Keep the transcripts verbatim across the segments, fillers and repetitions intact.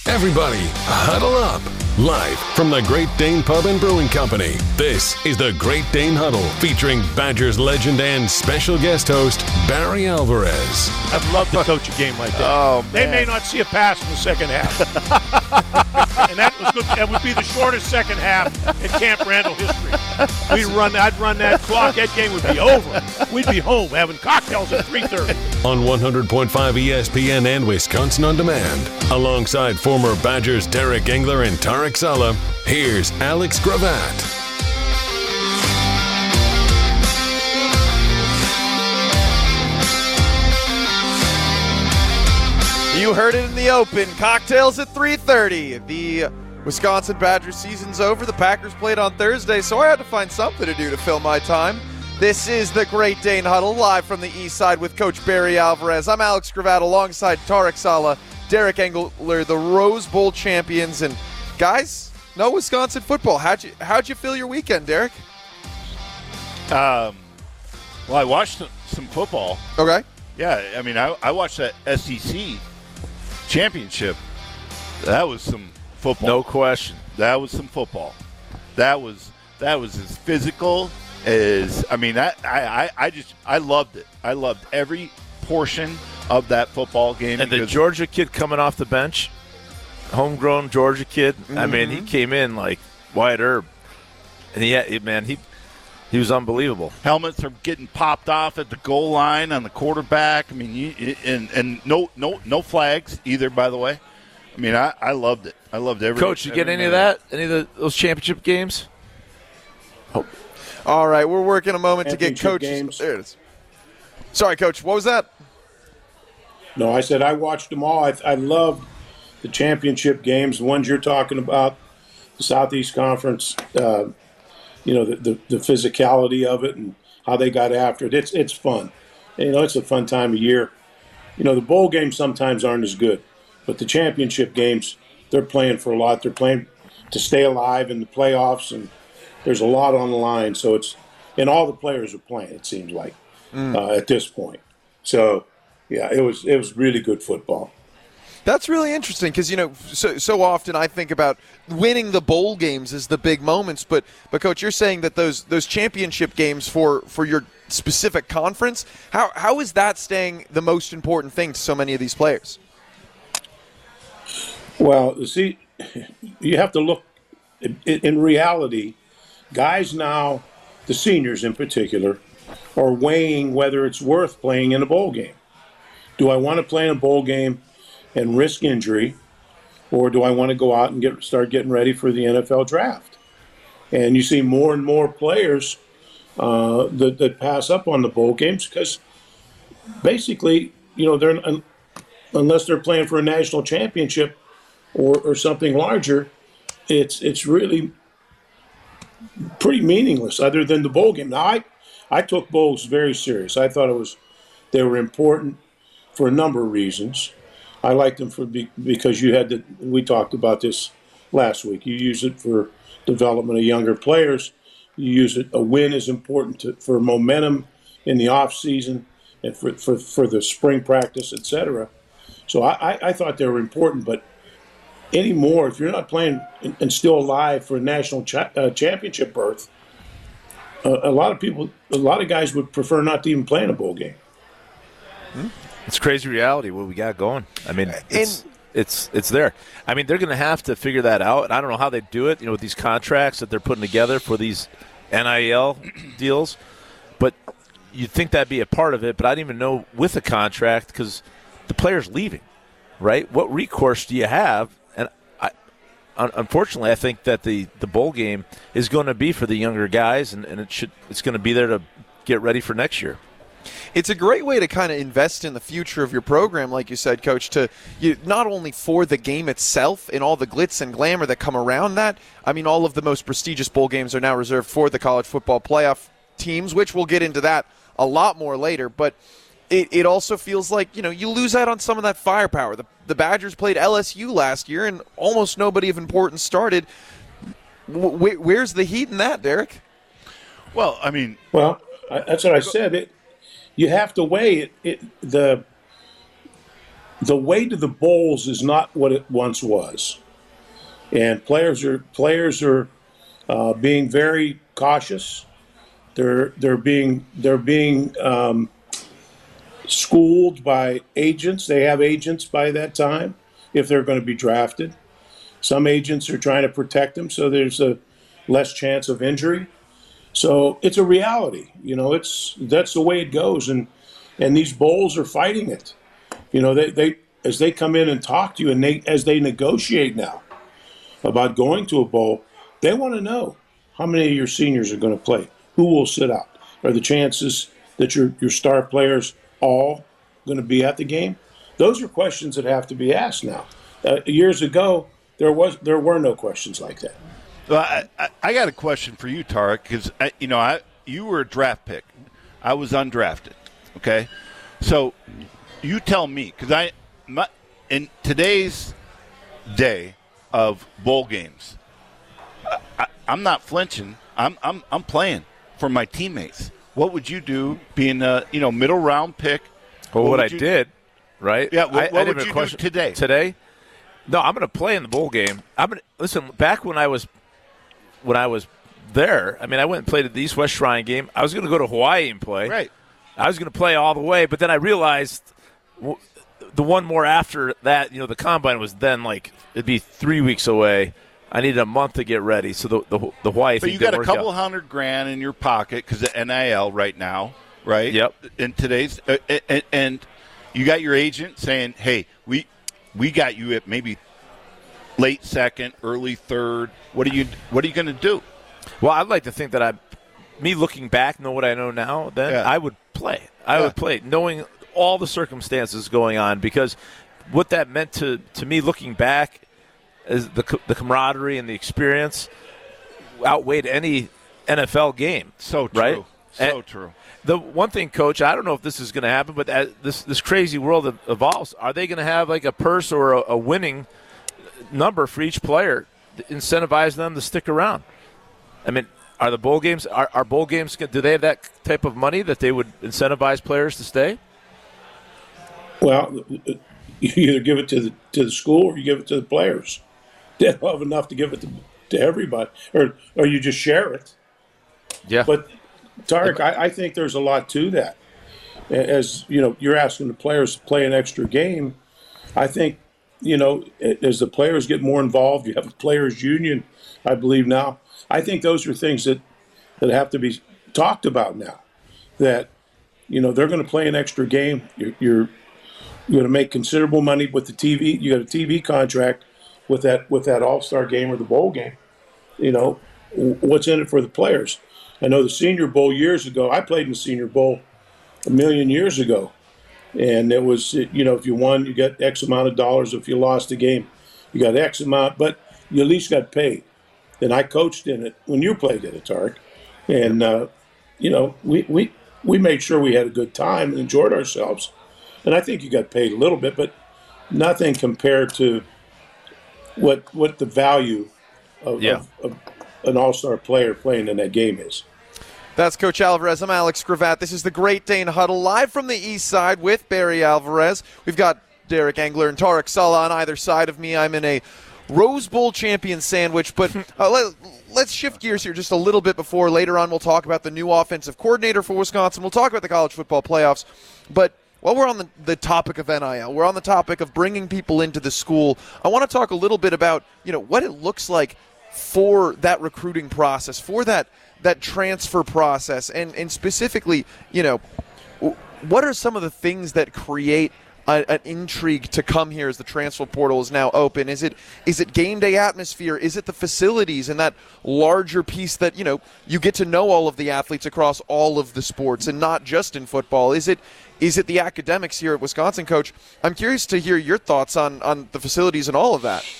Everybody, huddle up. Live from the Great Dane Pub and Brewing Company, this is the Great Dane Huddle, featuring Badgers legend and special guest host, Barry Alvarez. I'd love to coach a game like that. Oh, man. They may not see a pass in the second half. And that was good. That would be the shortest second half in Camp Randall history. We'd run, I'd run that clock. That game would be over. We'd be home having cocktails at three thirty. On one hundred point five E S P N and Wisconsin On Demand, alongside former Badgers Derek Engler and Tarek Saleh, here's Alex Gravatt. You heard it in the open. Cocktails at three thirty. The Wisconsin Badgers season's over. The Packers played on Thursday, so I had to find something to do to fill my time. This is the Great Dane Huddle, live from the east side with Coach Barry Alvarez. I'm Alex Gravatt alongside Tarek Saleh, Derek Engler, the Rose Bowl champions. And guys, no Wisconsin football. How'd you, how'd you feel your weekend, Derek? Um, well, I watched some football. Okay. Yeah, I mean, I, I watched that S E C championship. That was some football. No question. That was some football. That was that was as physical as I mean. That I, I, I just I loved it. I loved every portion of that football game. And the Georgia kid coming off the bench, homegrown Georgia kid. Mm-hmm. I mean, he came in like Wyatt Earp, and he had, man he. He was unbelievable. Helmets are getting popped off at the goal line on the quarterback. I mean, you, and and no no no flags either. By the way, I mean, I, I loved it. I loved every. Coach, you every get any minute. of that? Any of the, those championship games? Oh. All right, we're working a moment to get Coach. Games. There it is. Sorry, Coach. What was that? No, I said I watched them all. I, I loved the championship games, the ones you're talking about, the Southeast Conference. Uh, You know, the, the, the physicality of it and how they got after it. It's it's fun. And, you know, it's a fun time of year. You know, the bowl games sometimes aren't as good, but the championship games, they're playing for a lot. They're playing to stay alive in the playoffs, and there's a lot on the line. So it's and all the players are playing. It seems like mm. uh, at this point. So yeah, it was it was really good football. That's really interesting because, you know, so so often I think about winning the bowl games as the big moments, but but Coach, you're saying that those those championship games for, for your specific conference, how how is that staying the most important thing to so many of these players? Well, see, you have to look in, in reality. Guys now, the seniors in particular, are weighing whether it's worth playing in a bowl game. Do I want to play in a bowl game and risk injury, or do I want to go out and get start getting ready for the N F L draft? And you see more and more players uh, that, that pass up on the bowl games because basically, you know, they're unless they're playing for a national championship or, or something larger, it's it's really pretty meaningless other than the bowl game. Now, I, I took bowls very serious. I thought it was they were important for a number of reasons. I liked them for because you had to, we talked about this last week. You use it for development of younger players. You use it, a win is important to, for momentum in the off season and for, for, for the spring practice, et cetera. So I, I thought they were important, but anymore, if you're not playing and, and still alive for a national cha- uh, championship berth, uh, a lot of people, a lot of guys would prefer not to even play in a bowl game. Hmm? It's crazy reality what we got going. I mean, it's and, it's it's there. I mean, they're going to have to figure that out. And I don't know how they do it, you know, with these contracts that they're putting together for these N I L deals. But you'd think that'd be a part of it. But I didn't even know with a contract because the player's leaving, right? What recourse do you have? And I, unfortunately, I think that the, the bowl game is going to be for the younger guys, and, and it should it's going to be there to get ready for next year. It's a great way to kind of invest in the future of your program, like you said, Coach, to you, not only for the game itself and all the glitz and glamour that come around that. I mean, all of the most prestigious bowl games are now reserved for the college football playoff teams, which we'll get into that a lot more later. But it, it also feels like, you know, you lose out on some of that firepower. The, the Badgers played L S U last year, and almost nobody of importance started. W- where's the heat in that, Derek? Well, I mean. Well, that's what I said. It. You have to weigh it, it the the way to the bowls is not what it once was, and players are players are uh, being very cautious. They're they're being they're being um, schooled by agents. They have agents by that time if they're going to be drafted. Some agents are trying to protect them so there's a less chance of injury. So it's a reality, you know. It's that's the way it goes, and and these bowls are fighting it. You know, they, they as they come in and talk to you, and they as they negotiate now about going to a bowl, they want to know how many of your seniors are going to play, who will sit out, are the chances that your your star players all going to be at the game? Those are questions that have to be asked now. Uh, years ago, there was there were no questions like that. Well, I, I, I got a question for you, Tarek, because you know I you were a draft pick, I was undrafted. Okay, so you tell me, because I my, in today's day of bowl games, I, I, I'm not flinching. I'm I'm I'm playing for my teammates. What would you do, being a you know middle round pick? Well, what, what I you, did, right? Yeah. What, I, what I would you question. do today? Today. No, I'm going to play in the bowl game. I'm going to listen. Back when I was, when I was there, I mean, I went and played at the East West Shrine game. I was going to go to Hawaii and play. Right. I was going to play all the way, but then I realized the one more after that, you know, the combine was then like it'd be three weeks away. I needed a month to get ready, so the the, the Hawaii but thing. You got didn't a work couple out. hundred grand in your pocket because of N I L right now, right? Yep. In today's uh, and, and you got your agent saying, "Hey, we we got you at maybe late second, early third. What are you What are you going to do?" Well, I'd like to think that I, me looking back, know what I know now. Then Yeah. I would play. I Yeah. would play, knowing all the circumstances going on, because what that meant to, to me looking back is the the camaraderie and the experience outweighed any N F L game. So true. Right? So And true. The one thing, Coach, I don't know if this is going to happen, but as this this crazy world evolves, are they going to have like a purse or a, a winning number for each player to incentivize them to stick around? I mean, are the bowl games are, are bowl games? Do they have that type of money that they would incentivize players to stay? Well, you either give it to the to the school or you give it to the players. They don't have enough to give it to, to everybody, or or you just share it. Yeah. But Tarek, I, I think there's a lot to that. As you know, you're asking the players to play an extra game. I think, you know, as the players get more involved, you have a players' union, I believe now. I think those are things that, that have to be talked about now. That, you know, they're going to play an extra game. You're, you're you're going to make considerable money with the T V. You got a T V contract with that with that All-Star game or the bowl game. You know, what's in it for the players? I know the Senior Bowl years ago. I played in the Senior Bowl a million years ago, and it was, you know, if you won, you got X amount of dollars. If you lost the game, you got X amount, but you at least got paid. And I coached in it when you played in it, Tarek. And, uh, you know, we, we, we made sure we had a good time and enjoyed ourselves. And I think you got paid a little bit, but nothing compared to what what the value of, Yeah. of, of an all-star player playing in that game is. That's Coach Alvarez. I'm Alex Gravatt. This is the Great Dane Huddle, live from the east side with Barry Alvarez. We've got Derek Engler and Tarek Saleh on either side of me. I'm in a Rose Bowl champion sandwich, but uh, let, let's shift gears here just a little bit before later on we'll talk about the new offensive coordinator for Wisconsin. We'll talk about the college football playoffs, but while we're on the, the topic of N I L, we're on the topic of bringing people into the school, I want to talk a little bit about, you know, what it looks like for that recruiting process, for that that transfer process, and, and specifically, you know, what are some of the things that create a, an intrigue to come here as the transfer portal is now open? Is it is it game day atmosphere? Is it the facilities and that larger piece that, you know, you get to know all of the athletes across all of the sports and not just in football? Is it is it the academics here at Wisconsin, Coach? I'm curious to hear your thoughts on, on the facilities and all of that.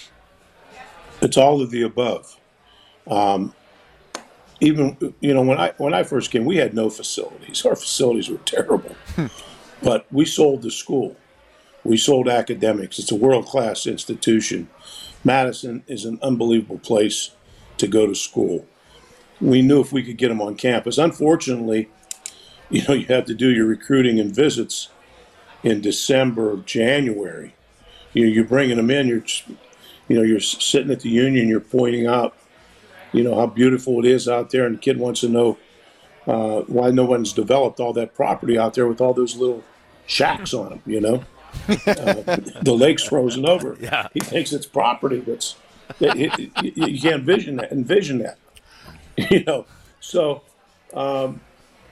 It's all of the above. Um, even, you know, when I when I first came, we had no facilities. Our facilities were terrible. But we sold the school. We sold academics. It's a world-class institution. Madison is an unbelievable place to go to school. We knew if we could get them on campus. Unfortunately, you know, you have to do your recruiting and visits in December or January. You you're bringing them in. You're just, you know you're sitting at the union. You're pointing out, you know, how beautiful it is out there, and the kid wants to know uh, why no one's developed all that property out there with all those little shacks on them. You know, uh, the lake's frozen over. Yeah. He thinks it's property that's that it, it, you can't envision that. Envision that. You know, so. Um,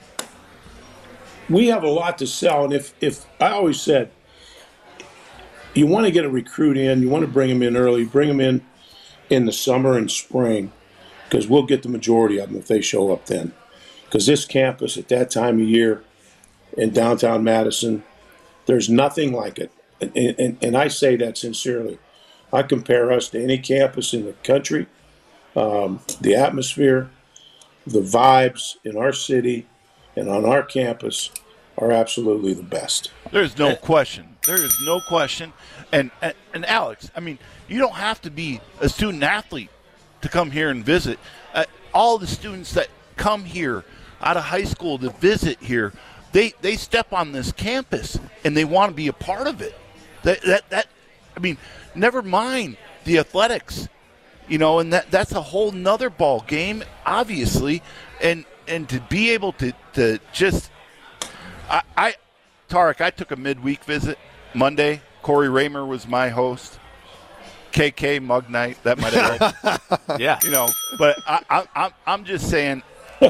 We have a lot to sell, and if, if I always said, you want to get a recruit in, you want to bring them in early, bring them in in the summer and spring, because we'll get the majority of them if they show up then. Because this campus at that time of year in downtown Madison, there's nothing like it, and, and, and I say that sincerely. I compare us to any campus in the country, um, the atmosphere, the vibes in our city, and on our campus are absolutely the best. There's no question. There is no question. And, and and Alex, I mean, you don't have to be a student athlete to come here and visit. Uh, all the students that come here out of high school to visit here, they they step on this campus and they want to be a part of it. That that that I mean, never mind the athletics, you know, and that that's a whole nother ball game, obviously, and. And to be able to, to just I, I Tarek, I took a midweek visit Monday. Corey Raymer was my host. K K Mug Night, that might have helped. Yeah. You know, but I, I, I'm I'm just saying,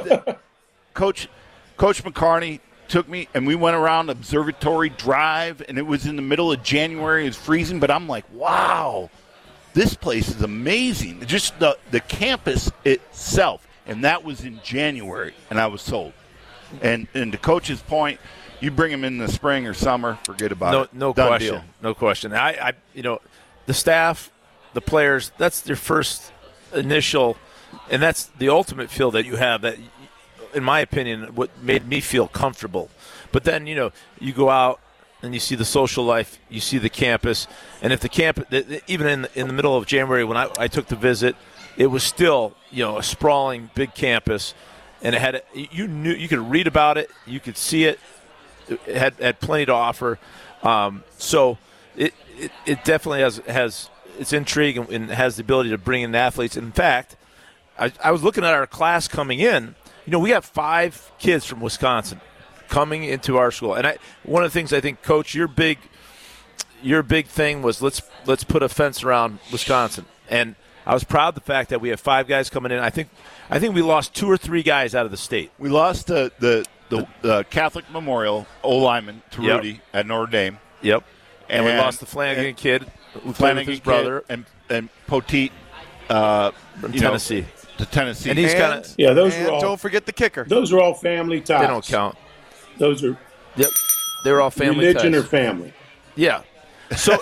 Coach Coach McCarney took me and we went around Observatory Drive, and it was in the middle of January. It was freezing, but I'm like, wow, this place is amazing. Just the the campus itself. And that was in January, and I was sold. And and to Coach's point, you bring them in the spring or summer, forget about no, it. No Done question. deal. No question. I, I, you know, the staff, the players, that's their first initial, and that's the ultimate feel that you have that, in my opinion, what made me feel comfortable. But then, you know, you go out and you see the social life, you see the campus, and if the camp, even in in the middle of January when I, I took the visit, it was still, you know, a sprawling big campus, and it had you knew you could read about it, you could see it, it had had plenty to offer. Um, so it, it it definitely has has its intrigue and, and has the ability to bring in athletes. In fact, I, I was looking at our class coming in. You know, we have five kids from Wisconsin coming into our school, and I one of the things I think, Coach, your big your big thing was let's let's put a fence around Wisconsin. And I was proud of the fact that we have five guys coming in. I think I think we lost two or three guys out of the state. We lost the the, the, the Catholic Memorial O lineman to Yep. Rudy at Notre Dame. Yep. And, And- we lost the Flanagan and- kid, who played Flanagan with his kid brother and and Poteet uh, from you know, Tennessee. to Tennessee. And he's And- kind of Yeah, those and are all. don't forget the kicker. Those are all family ties. they don't count. Those are Yep. They were all family religion ties. or family. Yeah. So,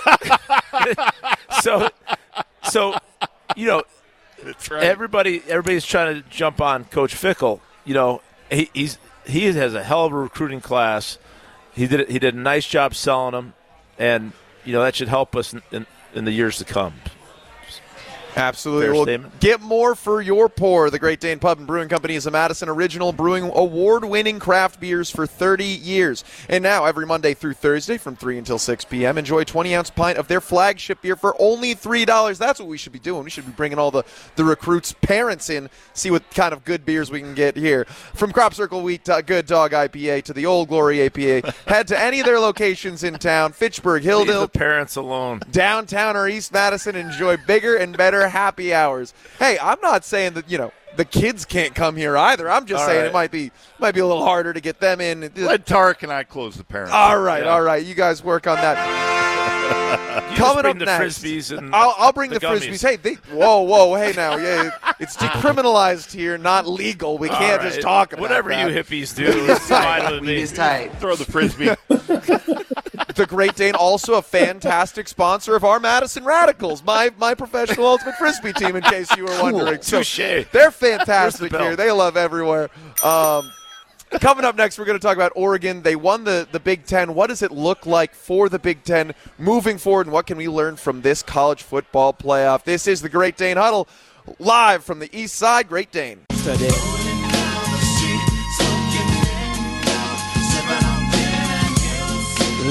so, so, you know, That's right. everybody, everybody's trying to jump on Coach Fickle. You know, he, he's he has a hell of a recruiting class. He did he did a nice job selling them, and you know that should help us in, in, in the years to come. Absolutely. Fair Well, statement. get more for your pour. The Great Dane Pub and Brewing Company is a Madison original brewing award-winning craft beers for thirty years. And now, every Monday through Thursday from three until six p.m., enjoy a twenty-ounce pint of their flagship beer for only three dollars. That's what we should be doing. We should be bringing all the, the recruits' parents in, see what kind of good beers we can get here. From Crop Circle Wheat uh, Good Dog I P A to the Old Glory A P A, head to any of their locations in town, Fitchburg, Leave Hilldale, the parents alone. downtown or East Madison, enjoy bigger and better happy hours. Hey, I'm not saying that, you know, the kids can't come here either. I'm just All saying right. it might be might be a little harder to get them in. Let Tarek and I close the parents. All right, Yeah. all right. You guys work on that. You Coming just bring up the next. frisbees and I'll, I'll bring the the, gummies. frisbees. Hey, they, whoa, whoa, hey now, yeah, it's decriminalized here, not legal. We All can't right. just talk about whatever that. you hippies do. It's fine with me. Throw the frisbee. The Great Dane, also a fantastic sponsor of our Madison Radicals, my my professional ultimate frisbee team, in case you were wondering. So Touche. they're fantastic bell? here. They love everywhere. Um, coming up next, we're going to talk about Oregon. They won the, the Big Ten. What does it look like for the Big Ten moving forward, and what can we learn from this college football playoff? This is the Great Dane Huddle, live from the East Side. Great Dane.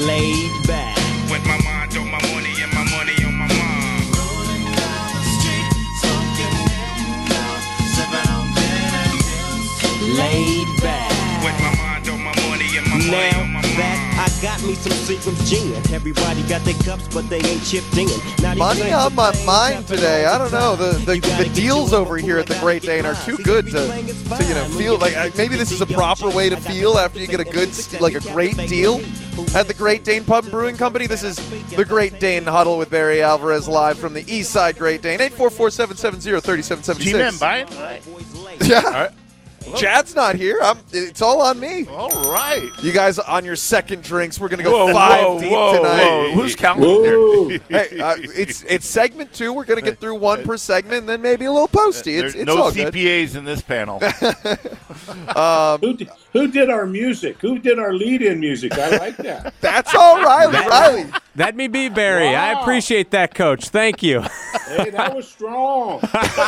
laid back. With my mind on my money and my money on my mind. Rolling down the street, smoking sipping on gin. Laid back. With my mind on my money and my money Now on my that mind. I got me some Seagram's gin. Everybody got their cups, but they ain't chipped in. Not Money even on my playing mind seven today. I don't know. all The the, You gotta the get deals your over here at the gotta Great get your Dane are mind. too See, good be to, playing is to you know fine. feel like uh, maybe this is a proper way to feel after you get a good like a great deal at the Great Dane Pub and Brewing Company. This is the Great Dane Huddle with Barry Alvarez live from the East Side Great Dane. eight four four, seven seven zero, three seven seven G-Man six. buying tonight? Yeah. Chad's not here. I'm, it's all on me. All right. You guys on your second drinks. We're going to go Whoa, five whoa, deep whoa, tonight. whoa. Who's counting Whoa. here? Hey, uh, it's it's segment two. We're going to get through one per segment and then maybe a little posty. It's, There's it's no all C good. P As in this panel. Who did, who did our music? Who did our lead-in music? I like that. That's all right, Riley. Let me be Barry. I Wow. appreciate that, Coach. Thank you. Hey, that was strong.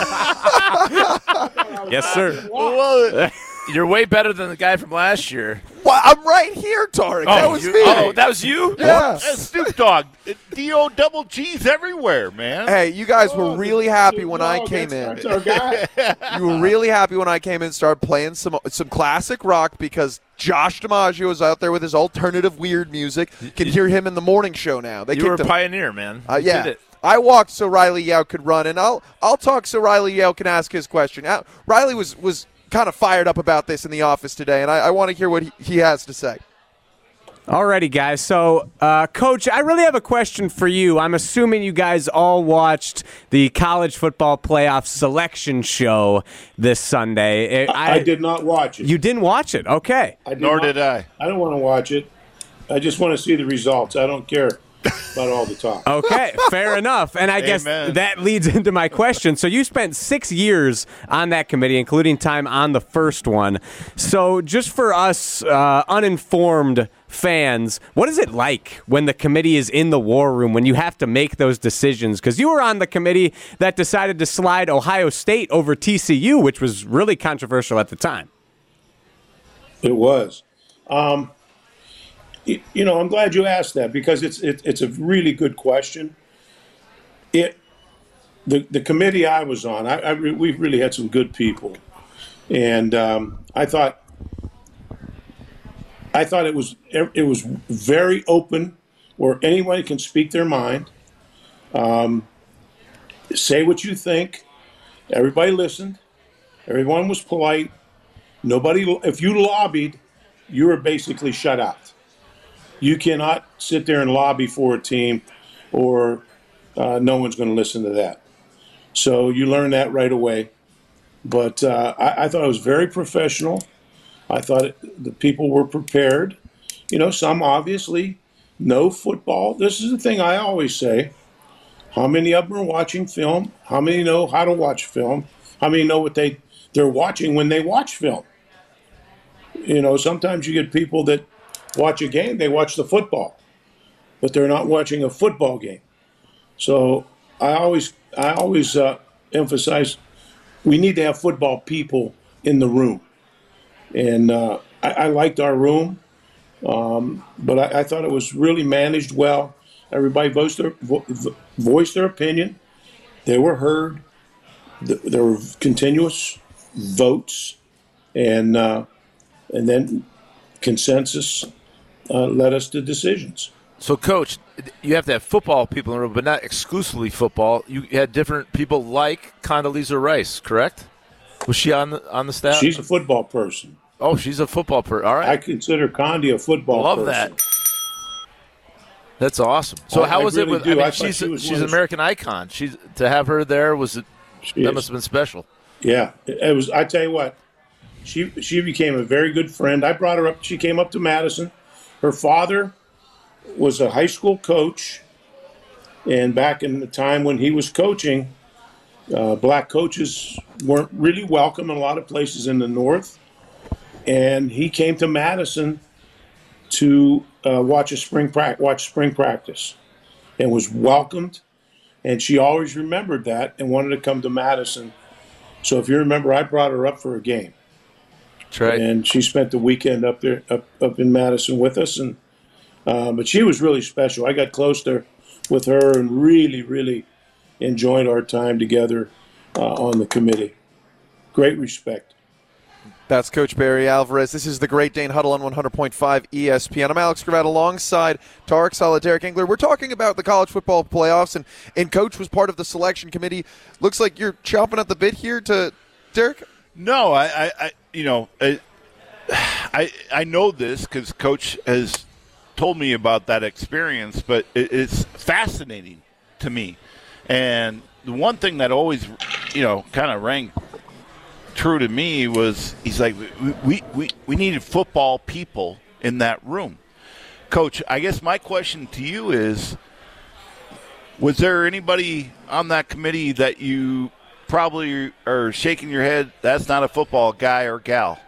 Yes, sir. Wow. You're way better than the guy from last year. Well, I'm right here, Tarek. that was you- me. Oh, that was you? yeah. That's Snoop Dogg. D O double G's everywhere, man. Hey, you guys were Oh, really the- happy the when I dog, came that's- in. That's our guy. You were really happy when I came in and started playing some some classic rock because Josh DiMaggio was out there with his alternative weird music. Can hear him in the morning show now. They You were a kicked him. pioneer, man. Uh, You yeah. did it. I walked so Riley Yao could run, and I'll I'll talk so Riley Yao can ask his question. Uh, Riley was, was kind of fired up about this in the office today, and I, I want to hear what he, he has to say. Alrighty, guys. So, uh, Coach, I really have a question for you. I'm assuming you guys all watched the college football playoff selection show this Sunday. I, I did not watch it. You didn't watch it? Okay. I did Nor not- did I. I don't want to watch it. I just want to see the results. I don't care about all the talk. Okay, fair enough. And I guess Amen. that leads into my question. So you spent six years on that committee, including time on the first one. So just for us uh, uninformed fans, what is it like when the committee is in the war room, when you have to make those decisions? Because you were on the committee that decided to slide Ohio State over T C U, which was really controversial at the time. It was. Um, y- you know, I'm glad you asked that because it's it, it's a really good question. It the the committee I was on, I, I re- we really had some good people, and um, I thought I thought it was it was very open, where anyone can speak their mind, um, say what you think. Everybody listened. Everyone was polite. Nobody, if you lobbied, you were basically shut out. You cannot sit there and lobby for a team, or uh, no one's going to listen to that. So you learn that right away. But uh, I, I thought it was very professional. I thought it, the people were prepared. You know, some obviously know football. This is the thing I always say. How many of them are watching film? How many know how to watch film? How many know what they, they're watching when they watch film? You know, sometimes you get people that watch a game, they watch the football, but they're not watching a football game. So I always, I always uh, emphasize we need to have football people in the room. And uh, I, I liked our room, um, but I, I thought it was really managed well. Everybody voiced their, vo- voiced their opinion. They were heard. Th- There were continuous votes, and uh, and then consensus uh, led us to decisions. So, Coach, you have to have football people in the room, but not exclusively football. You had different people like Condoleezza Rice, correct? Was she on the on the staff? She's a football person. Oh, she's a football person. All right. I consider Condi a football Love person. that. That's awesome. So I- how I was really it with? do. I mean, I thought she's she was she's one an of- American icon. She's to have her there was it, She that is. must have been special. Yeah, it it was. I tell you what, she she became a very good friend. I brought her up. She came up to Madison. Her father was a high school coach, and back in the time when he was coaching, uh, black coaches weren't really welcome in a lot of places in the North. And he came to Madison to uh, watch a spring pra- watch spring practice, and was welcomed. And she always remembered that and wanted to come to Madison. So if you remember, I brought her up for a game. That's right. And she spent the weekend up there, up, up in Madison with us. And Uh, but she was really special. I got close to with her and really, really enjoyed our time together uh, on the committee. Great respect. That's Coach Barry Alvarez. This is the Great Dane Huddle on one hundred point five E S P N. I'm Alex Gravatt alongside Tarek Saleh, Derek Engler. We're talking about the college football playoffs, and, and Coach was part of the selection committee. Looks like you're chomping at the bit here to Derek? No, I, I, I you know, I, I, I know this because Coach has told me about that experience, but it, it's fascinating to me. And the one thing that always, you know, kind of rang true to me was he's like, we, we, we, we needed football people in that room. Coach, I guess my question to you is, was there anybody on that committee that you probably are shaking your head, that's not a football guy or gal?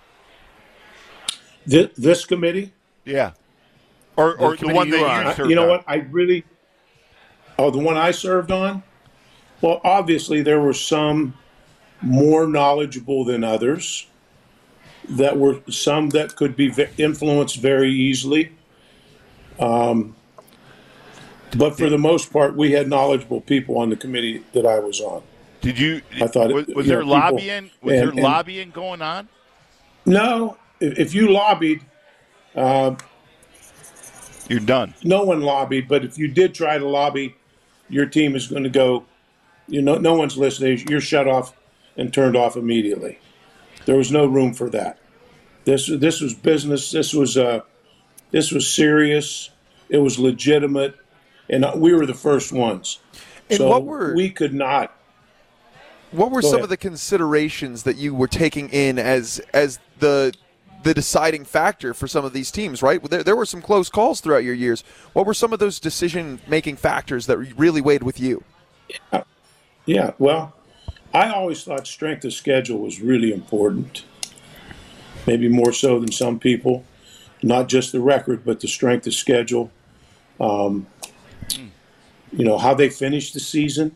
This, this committee? Yeah. Or, or the, the one that you on. served You know on. what? I really – oh, the one I served on? Well, obviously there were some more knowledgeable than others. That were some that could be influenced very easily. Um, but for the most part, we had knowledgeable people on the committee that I was on. Did you? I thought was, it, was you there know, people- lobbying? Was and- there and- lobbying going on? No, if, if you lobbied, uh, You're done. no one lobbied. But if you did try to lobby, your team is going to go. You know, no one's listening. You're shut off and turned off immediately. There was no room for that. This this was business. This was uh, this was serious. It was legitimate, and we were the first ones. And so what were- we could not. What were Go some ahead. of the considerations that you were taking in as as the the deciding factor for some of these teams, right? There, there were some close calls throughout your years. What were some of those decision-making factors that really weighed with you? Yeah, well, I always thought strength of schedule was really important. Maybe more so than some people. Not just the record, but the strength of schedule. Um, you know, how they finished the season.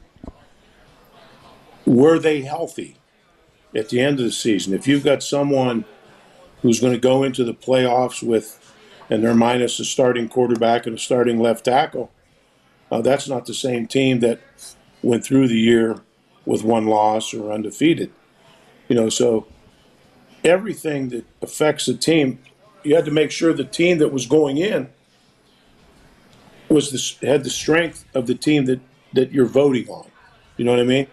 Were they healthy at the end of the season? If you've got someone who's going to go into the playoffs with, and they're minus a starting quarterback and a starting left tackle, uh, that's not the same team that went through the year with one loss or undefeated. You know, so everything that affects the team, you had to make sure the team that was going in was the, had the strength of the team that, that you're voting on. You know what I mean?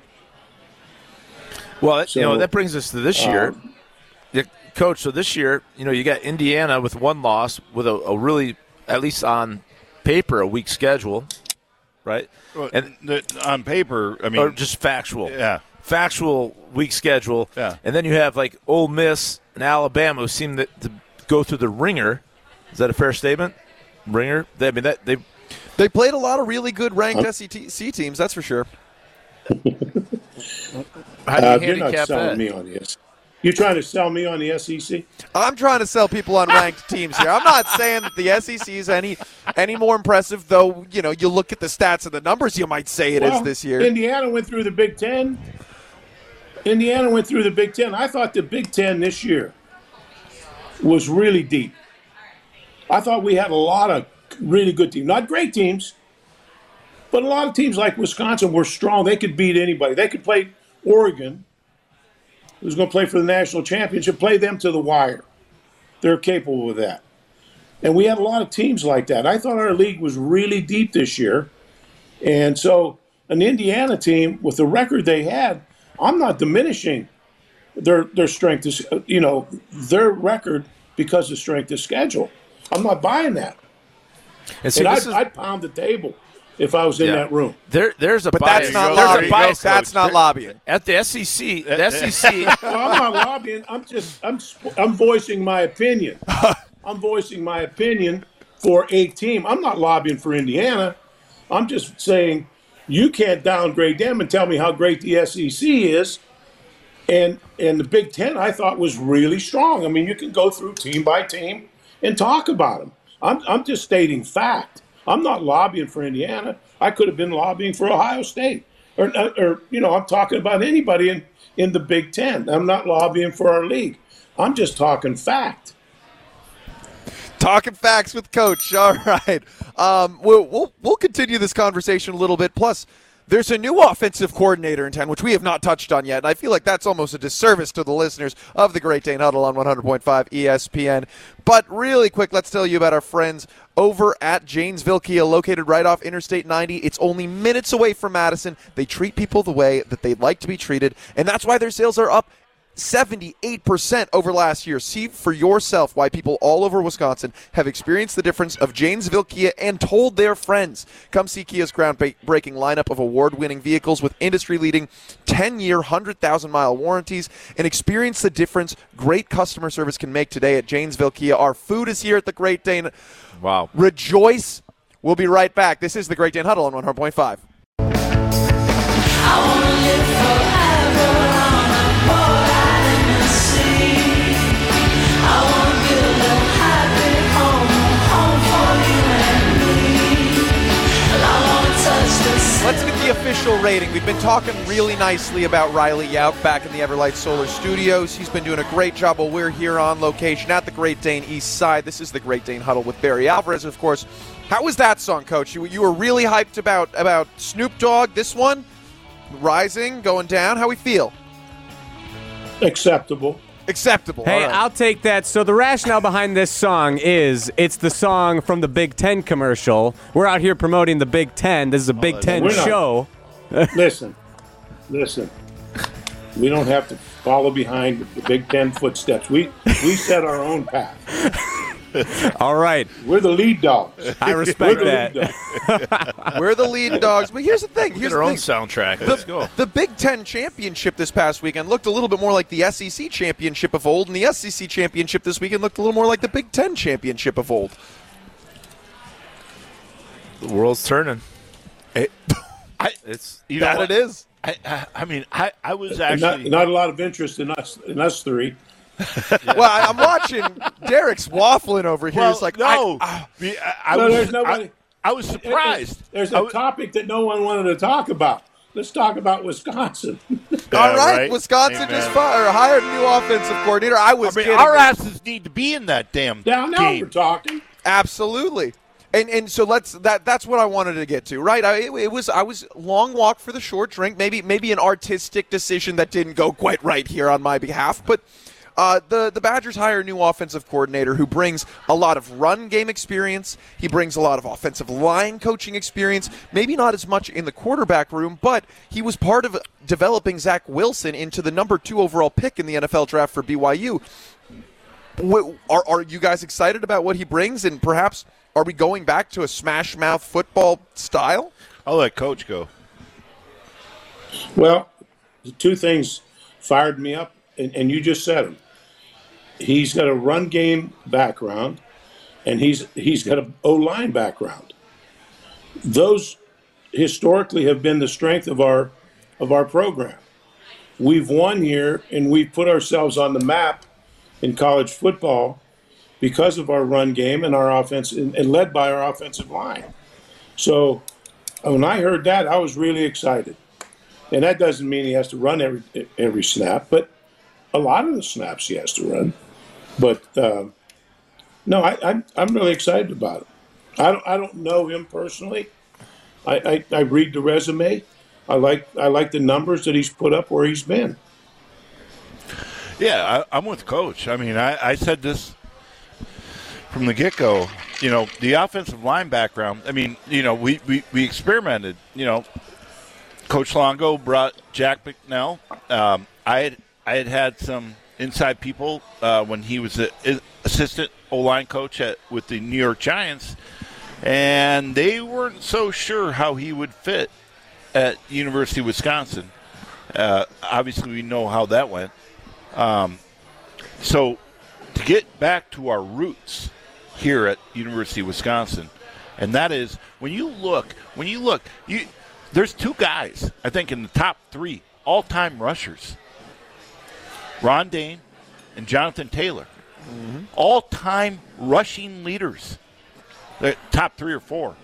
Well, that, you know, So, that brings us to this year. um, Yeah, Coach, so this year, you know, you got Indiana with one loss with a, a really, at least on paper, a weak schedule, right? And the, on paper, I mean, or just factual. yeah. Factual weak schedule. Yeah. And then you have like Ole Miss and Alabama who seem to, to go through the ringer. Is that a fair statement? Ringer? They, I mean, that they They played a lot of really good ranked S E C teams, that's for sure. how do you Uh, you're not handicap selling that? me on this. You trying to sell me on the S E C? I'm trying to sell people on ranked teams here. I'm not saying that the S E C is any any more impressive, though. You know, you look at the stats and the numbers, you might say it is Well, this year. Indiana went through the Big Ten. Indiana went through the Big Ten. I thought the Big Ten this year was really deep. I thought we had a lot of really good teams. Not great teams, but a lot of teams like Wisconsin were strong. They could beat anybody. They could play Oregon, who's going to play for the national championship, play them to the wire. They're capable of that. And we had a lot of teams like that. I thought our league was really deep this year. And so an Indiana team with the record they had, I'm not diminishing their their strength, is, you know, their record because of strength of schedule. I'm not buying that. And see, And I'd, this is, I'd pound the table if I was in Yeah. that room. there, there's a but bias. that's not There you go. lobbying. There you go, Coach. That's Coach. not lobbying. At the S E C, the S E C, Well, I'm not lobbying. I'm just I'm sp- I'm voicing my opinion. I'm voicing my opinion for a team. I'm not lobbying for Indiana. I'm just saying you can't downgrade them and tell me how great the S E C is. And and the Big Ten I thought was really strong. I mean, you can go through team by team and talk about them. I'm I'm just stating fact. I'm not lobbying for Indiana. I could have been lobbying for Ohio State. Or, or you know, I'm talking about anybody in, in the Big Ten. I'm not lobbying for our league. I'm just talking fact. Talking facts with Coach. All right. Um, we'll, we'll we'll continue this conversation a little bit. Plus, there's a new offensive coordinator in town, which we have not touched on yet. And I feel like that's almost a disservice to the listeners of the Great Dane Huddle on one hundred point five E S P N. But really quick, let's tell you about our friends over at Janesville Kia, located right off Interstate ninety. It's only minutes away from Madison. They treat people the way that they'd like to be treated, and that's why their sales are up seventy-eight percent over last year. See for yourself why people all over Wisconsin have experienced the difference of Janesville Kia and told their friends. Come see Kia's groundbreaking lineup of award-winning vehicles with industry-leading ten-year, one hundred thousand mile warranties and experience the difference great customer service can make today at Janesville Kia. Our food is here at the Great Dane. Wow. Rejoice. We'll be right back. This is the Great Dane Huddle on one hundred point five. I wanna live forever on a boat out in the sea. I wanna build a happy home, home for you and me. And I wanna touch the sea. Let's get the official rating. We've been talking really nicely about Riley Yauk back in the Everlight Solar Studios. He's been doing a great job while we're here on location at the Great Dane East Side. This is the Great Dane Huddle with Barry Alvarez, of course. How was that song, Coach? You, you were really hyped about, about Snoop Dogg, this one? Rising, going down. How we feel? Acceptable. Acceptable. Hey, All right. I'll take that. So the rationale behind this song is it's the song from the Big Ten commercial. We're out here promoting the Big Ten. This is a Big Ten We're not- show. Listen, listen. We don't have to follow behind the Big Ten footsteps. We we set our own path. All right. We're the lead dogs. I respect We're the that. lead dogs. We're the lead dogs. But here's the thing. Here's Get our the own thing. soundtrack. Let's go. The Big Ten championship this past weekend looked a little bit more like the S E C championship of old, and the S E C championship this weekend looked a little more like the Big Ten championship of old. The world's turning. It, I, It's you know That what? it is. I, I, I mean, I, I was not, actually. not a lot of interest in us in us three. Well, I, I'm watching Derek's waffling over here. well, He's like, no, I- I, I, I No, was, there's nobody- I, I was surprised. There's I a was- topic that no one wanted to talk about. Let's talk about Wisconsin. all Yeah, right, right. Wisconsin Amen. just fired, hired a new offensive coordinator. I I was mean, kidding. our asses need to be in that damn Now, now we're game. talking. Absolutely. And and so let's that that's what I wanted to get to, right? I, it, it was I was long walk for the short drink. Maybe maybe an artistic decision that didn't go quite right here on my behalf, but uh, the the Badgers hire a new offensive coordinator who brings a lot of run game experience. He brings a lot of offensive line coaching experience. Maybe not as much in the quarterback room, but he was part of developing Zach Wilson into the number two overall pick in the N F L draft for B Y U. Wh- Are are you guys excited about what he brings, and perhaps? Are we going back to a smash mouth football style? I'll let Coach go. Well, the two things fired me up, and, and you just said them. He's got a run game background, and he's he's got an O-line background. Those historically have been the strength of our of our program. We've won here, and we've put ourselves on the map in college football because of our run game and our offense, and, and led by our offensive line. So when I heard that, I was really excited. And that doesn't mean he has to run every every snap, but a lot of the snaps he has to run. But uh, no, I, I'm I'm really excited about it. I don't I don't know him personally. I, I, I read the resume. I like I like the numbers that he's put up where he's been. Yeah, I, I'm with Coach. I mean, I, I said this from the get-go. You know, the offensive line background, I mean, you know, we, we, we experimented. You know, Coach Longo brought Jack McNell. Um, I had I had had some inside people uh, when he was an assistant O-line coach at, with the New York Giants, and they weren't so sure how he would fit at University of Wisconsin. Uh, obviously, we know how that went. Um, so to get back to our roots here at University of Wisconsin, and that is when you look, when you look, you there's two guys I think in the top three all-time rushers, Ron Dane and Jonathan Taylor, mm-hmm. all-time rushing leaders, the top three or four.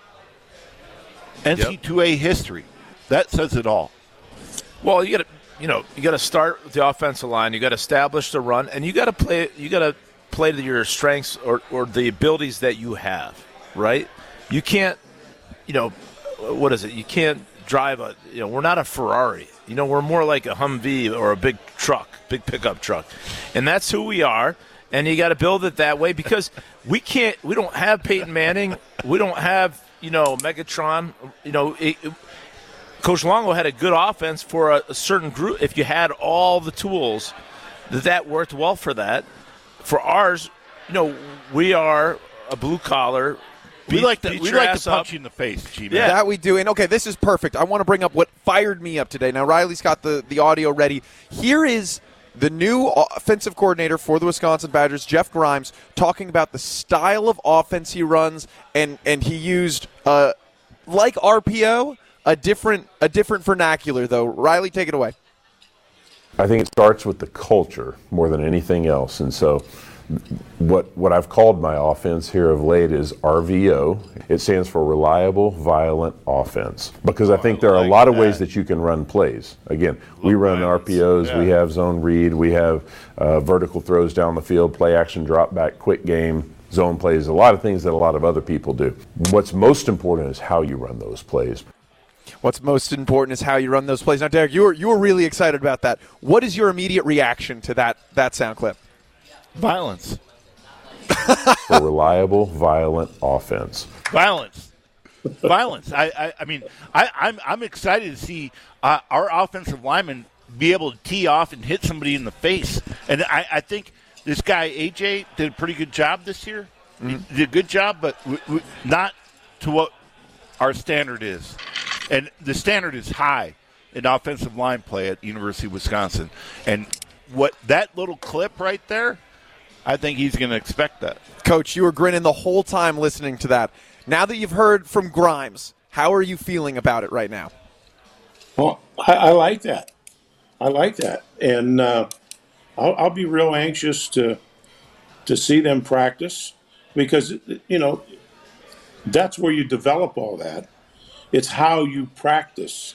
N C double A history, that says it all. Well, you got to, you know, you got to start with the offensive line. You got to establish the run, and you got to play. You got to play to your strengths or, or the abilities that you have, right? You can't, you know, what is it? You can't drive a, you know, we're not a Ferrari. You know, we're more like a Humvee or a big truck, big pickup truck. And that's who we are. And you got to build it that way because we can't, we don't have Peyton Manning. We don't have, you know, Megatron. You know, it, it, Coach Longo had a good offense for a, a certain group. If you had all the tools, that that worked well for that. For ours, you know, we are a blue collar. We beat, like to beat we your like ass to punch up. you in the face, G-Man. Yeah. That we do. And, okay, this is perfect. I want to bring up what fired me up today. Now, Riley's got the, the audio ready. Here is the new offensive coordinator for the Wisconsin Badgers, Jeff Grimes, talking about the style of offense he runs, and, and he used, uh, like R P O, a different a different vernacular, though. Riley, take it away. I think it starts with the culture more than anything else. And so what what I've called my offense here of late is R V O. It stands for Reliable Violent Offense. Because I think there are a lot of ways that you can run plays. Again, we run R P Os, we have zone read, we have uh, vertical throws down the field, play action, drop back, quick game, zone plays, a lot of things that a lot of other people do. What's most important is how you run those plays. What's most important is how you run those plays. Now, Derek, you were you were really excited about that. What is your immediate reaction to that that sound clip? Violence. A reliable, violent offense. Violence. Violence. I, I, I mean, I, I'm I'm excited to see uh, our offensive linemen be able to tee off and hit somebody in the face. And I, I think this guy, A J, did a pretty good job this year. Mm-hmm. He did a good job, but w- w- not to what our standard is. And the standard is high in offensive line play at the University of Wisconsin. And what that little clip right there, I think he's going to expect that. Coach, you were grinning the whole time listening to that. Now that you've heard from Grimes, how are you feeling about it right now? Well, I, I like that. I like that. And uh, I'll, I'll be real anxious to to see them practice because, you know, that's where you develop all that. It's how you practice.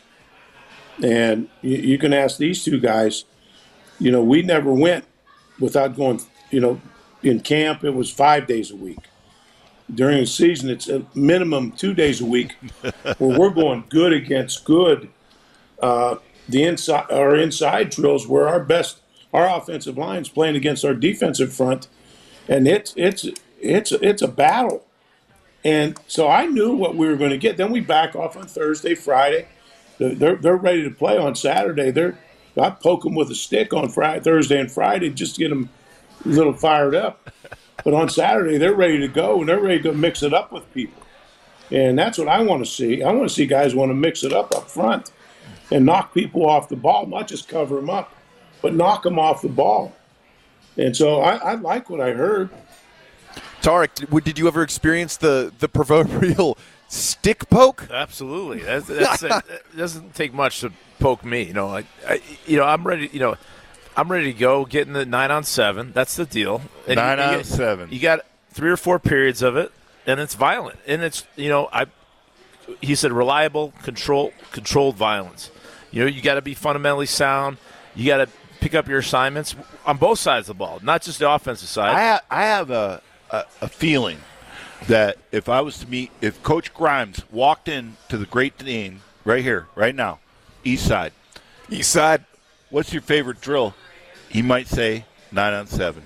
And you, you can ask these two guys, you know, we never went without going, you know, in camp, it was five days a week. During the season, it's a minimum two days a week where we're going good against good. Uh, the inside, our inside drills where our best, our offensive line's playing against our defensive front. And it's, it's, it's, it's a battle. And so I knew what we were going to get. Then we back off on Thursday, Friday. They're they're ready to play on Saturday. They're I poke them with a stick on Friday, Thursday, and Friday just to get them a little fired up. But on Saturday, they're ready to go, and they're ready to mix it up with people. And that's what I want to see. I want to see guys want to mix it up up front and knock people off the ball, not just cover them up, but knock them off the ball. And so I, I like what I heard. Tarek, did, did you ever experience the, the proverbial stick poke? Absolutely. That's, that's a, it doesn't take much to poke me. You know, like I, you know, I'm ready. You know, I'm ready to go. Getting the nine on seven. That's the deal. And nine you, you on get, seven. You got three or four periods of it, and it's violent. And it's you know, I. He said reliable, control, controlled violence. You know, you got to be fundamentally sound. You got to pick up your assignments on both sides of the ball, not just the offensive side. I have, I have a. A, a feeling that if I was to meet, if Coach Grimes walked in to the Great Dane right here, right now, East Side, East Side, what's your favorite drill? He might say nine on seven.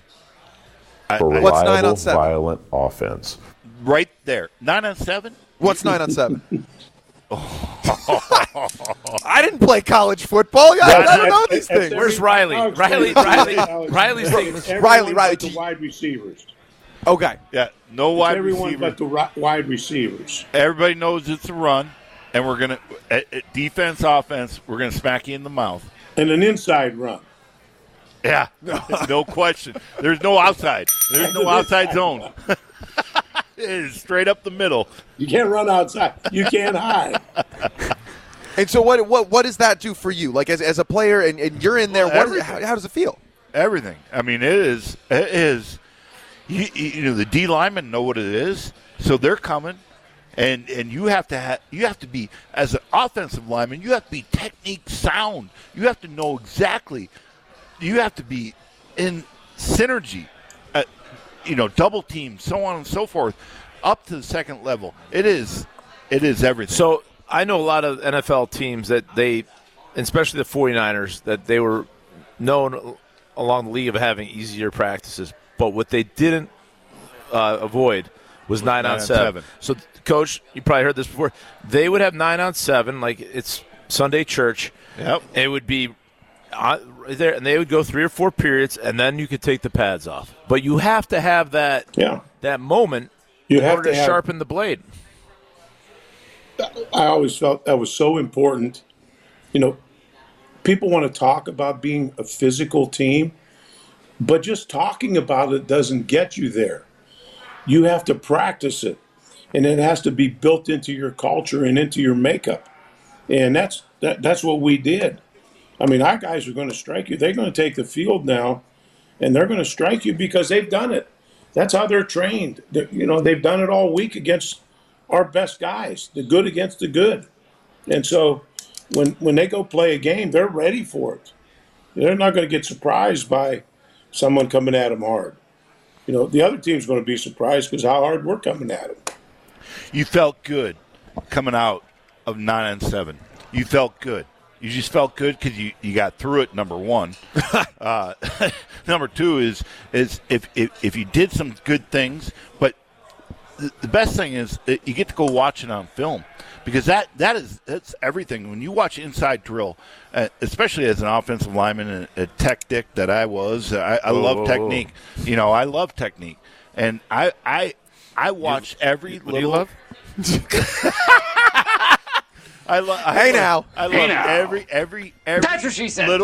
For I, what's reliable, nine on seven? Violent offense. Right there, nine on seven. What's nine on seven? I didn't play college football. I, I don't know these things. Where's Riley? Riley, Riley, Riley's taking Riley, Riley. The wide receivers. Okay. Yeah, no wide everyone receiver. but the ri- wide receivers. Everybody knows it's a run, and we're gonna at, at defense, offense. We're gonna smack you in the mouth. And an inside run. Yeah, no question. There's no outside. There's no outside zone. It is straight up the middle. You can't run outside. You can't hide. And so, what what what does that do for you? Like as as a player, and, and you're in there. Well, what is, how, how does it feel? Everything. I mean, it is. It is. You, you know, the D linemen know what it is, so they're coming, and and you have to have you have to be as an offensive lineman. You have to be technique sound. You have to know exactly. You have to be in synergy. Uh, you know, double teams, so on and so forth, up to the second level. It is, it is everything. So I know a lot of N F L teams that they, especially the 49ers, that they were known along the league of having easier practices. But what they didn't uh, avoid was nine, nine on seven. seven. So, Coach, you probably heard this before. They would have nine on seven, like it's Sunday church. Yep. It would be uh, there, and they would go three or four periods, and then you could take the pads off. But you have to have that yeah. that moment you in have order to, to have, sharpen the blade. I always felt that was so important. You know, people want to talk about being a physical team, but just talking about it doesn't get you there. You have to practice it, and it has to be built into your culture and into your makeup. And that's that, that's what we did. I mean, our guys are going to strike you. They're going to take the field now, and they're going to strike you because they've done it. That's how they're trained. They're, you know, they've done it all week against our best guys, the good against the good. And so when when they go play a game, they're ready for it. They're not going to get surprised by someone coming at them hard. You know, the other team's going to be surprised because how hard we're coming at them. You felt good coming out of nine and seven. You felt good. You just felt good because you, you got through it. Number one. uh, number two is is if, if if you did some good things, but the, the best thing is that you get to go watch it on film. Because that, that is that's everything. When you watch Inside Drill, uh, especially as an offensive lineman and a tech dick that I was, I, I whoa, love whoa, technique. Whoa. You know, I love technique, and I I I watch you, every what little. Do you love? I love. Hey now, I love hey now. every every every That's what she said. little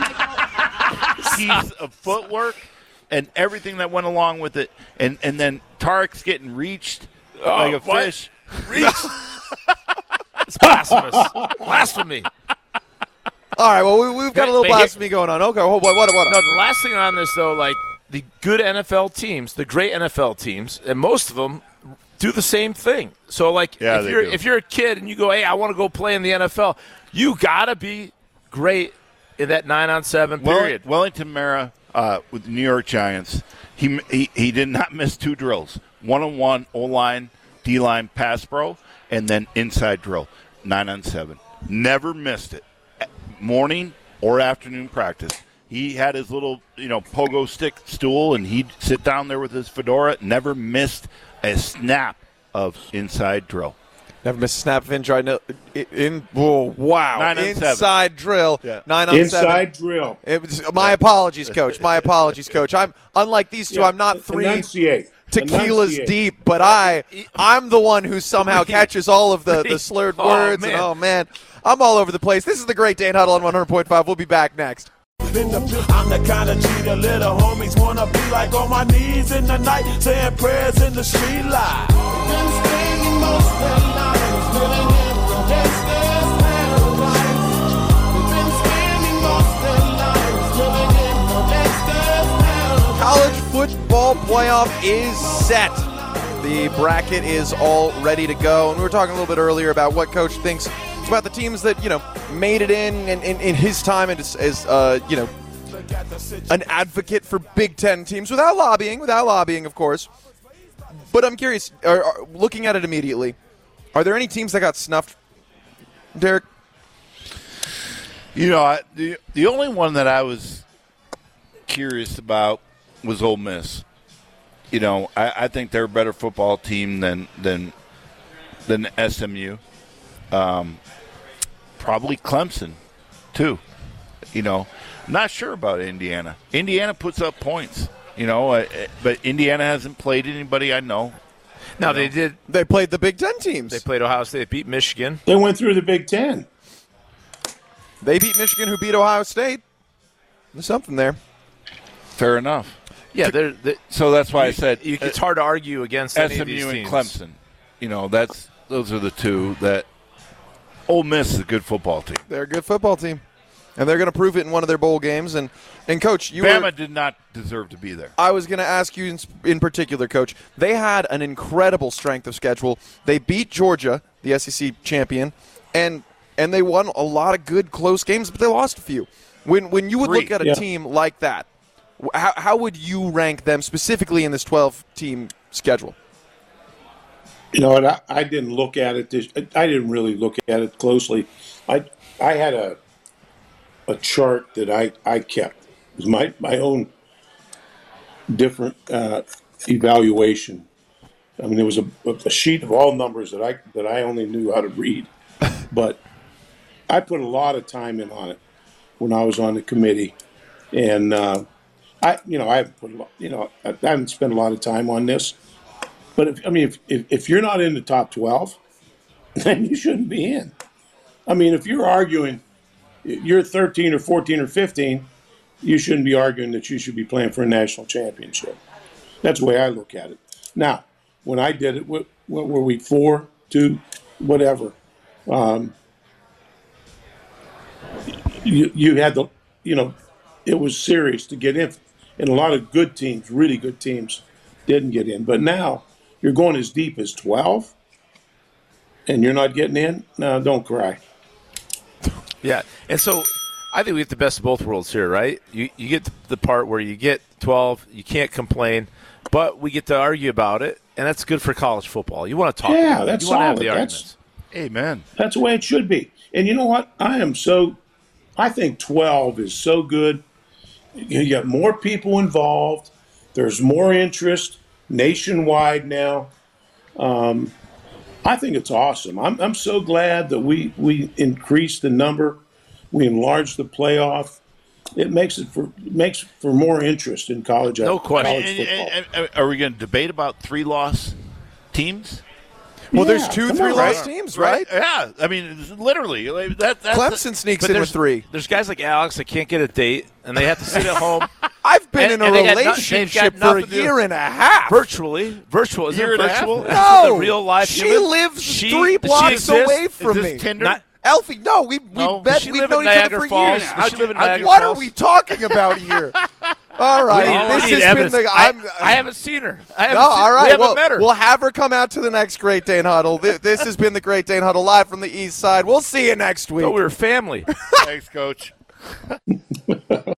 piece of footwork and everything that went along with it, and and then Tarek's getting reached Oh, like a what? fish. Reached. It's blasphemous. Blasphemy. All right, well, we, we've got a little But here- blasphemy going on. Okay, what, what, what? what? No, the last thing on this, though, like the good N F L teams, the great N F L teams, and most of them do the same thing. So, like, Yeah, if they you're do. if you're a kid and you go, hey, I want to go play in the N F L, you gotta be great in that nine on seven period. Well, Wellington Mara uh, with the New York Giants, he, he he did not miss two drills: one on one, O line, D line, pass pro, and then inside drill, nine on seven. Never missed it, morning or afternoon practice. He had his little, you know, pogo stick stool, and he'd sit down there with his fedora. Never missed a snap of inside drill. Never missed a snap of inside. No, in, in oh, wow, Nine on inside seven. drill, Yeah. nine on seven. Inside drill. It was, my apologies, coach. My apologies, coach. I'm unlike these two. Yeah, I'm not three enunciate. tequilas Enunciate. deep, but I, I'm the one who somehow catches all of the, the slurred Oh, words. man. And, oh man, I'm all over the place. This is the Great Dane Huddle on one hundred point five. We'll be back next. I'm the kind of G the little homies wanna be like, on my knees in the night, saying prayers in the street light. Been spending most of the night living in the gangster's paradise. We've been spending most of the night living in the gangster's paradise. College football playoff is set. The bracket is all ready to go. And we were talking a little bit earlier about what Coach thinks about the teams that, you know, made it in in, in, in his time as, as uh, you know, an advocate for Big Ten teams without lobbying, without lobbying, of course. But I'm curious, are, are, looking at it immediately, are there any teams that got snuffed, Derek? You know, I, the the only one that I was curious about was Ole Miss. You know, I, I think they're a better football team than than than S M U. Um, probably Clemson, too. You know, not sure about Indiana. Indiana puts up points. You know, uh, but Indiana hasn't played anybody I know. Now, You they know? did. They played the Big Ten teams. They played Ohio State. They beat Michigan. They went through the Big Ten. They beat Michigan, who beat Ohio State. There's something there. Fair enough. Yeah, they're, they So that's why I said you, it's hard to argue against any S of M U these and teams. Clemson. You know, that's those are the two that. Ole Miss is a good football team. They're a good football team, and they're going to prove it in one of their bowl games. And, and Coach, you Bama were, did not deserve to be there. I was going to ask you in, in particular, Coach. They had an incredible strength of schedule. They beat Georgia, the S E C champion, and and they won a lot of good close games, but they lost a few. When when you would Three. look at a Yeah. team like that, How, how would you rank them specifically in this twelve-team schedule? You know what? I, I didn't look at it. This, I didn't really look at it closely. I I had a a chart that I, I kept. It was my my own different uh, evaluation. I mean, there was a, a sheet of all numbers that I that I only knew how to read, but I put a lot of time in on it when I was on the committee, and uh, I you know I haven't put a lot, you know I, I haven't spent a lot of time on this. But if, I mean, if, if if you're not in the top twelve, then you shouldn't be in. I mean, if you're arguing, you're thirteen or fourteen or fifteen, you shouldn't be arguing that you should be playing for a national championship. That's the way I look at it. Now, when I did it, what, what were we, four, two, whatever? Um, you you had the, you know, it was serious to get in, and a lot of good teams, really good teams, didn't get in. But now, you're going as deep as twelve, and you're not getting in? No, don't cry. Yeah, and so I think we get the best of both worlds here, right? You you get the part where you get twelve, you can't complain, but we get to argue about it, and that's good for college football. You want to talk yeah, about that's it. You want to have solid. the That's, arguments. Amen. that's the way it should be. And you know what? I am so – I think twelve is so good. You got more people involved. There's more interest nationwide now. Um, I think it's awesome. I'm, I'm so glad that we, we increased the number. We enlarged the playoff. It makes it for it makes for more interest in college. No question. College And- football. and- and- are we going to debate about three-loss teams? Well, Yeah, there's two come on, three-loss right? teams, right? Yeah. I mean, it's literally. like, That, that's Clemson sneaks But in with there's three. There's guys like Alex that can't get a date, and they have to sit at home. I've been And- in a and they got no- relationship they've got for a nothing to do. year and a half. Virtually, virtual. Is Year it and a half? virtual? Is No, it the real life she human? lives She- three does she blocks exist? away from Is this me. Tinder? Not- Alfie, no, we we No. bet Does she we've live known in each other Niagara for Falls? years. Does How'd she you- live in how'd Niagara you- What Falls? are we talking about here? All right, We need- this we need has been evidence. the. I, I'm, I haven't seen her. I haven't No, seen, all We right. haven't Well, met her. we'll have her come out to the next Great Dane Huddle. This, this has been the Great Dane Huddle live from the East Side. We'll see you next week. Oh, we were family. Thanks, Coach.